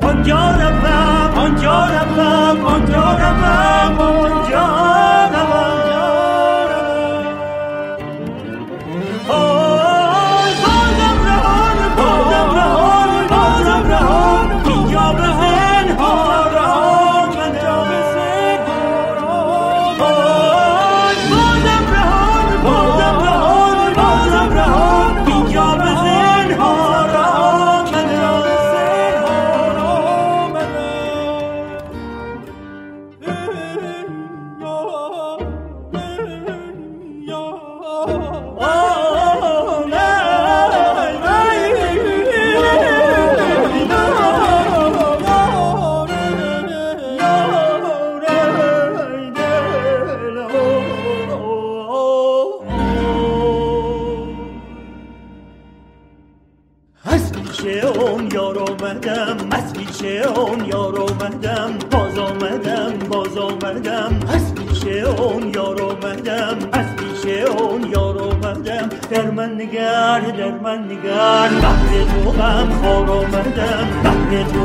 آنجا روم آنجا روم آنجا روم آنجا روم بازم رهان بازم رهان بازم رهان اینجا به زنهار رهان اینجا به زنهار بازم رهان بازم رهان بازم رهان اینجا به زنهار رهان اینجا به از پیش اون یار اومدم باز آمدم باز آمدم از پیش اون یار اومدم از پیش اون یار اومدم در من نگر بهر تو غم خوار آمدم بهر تو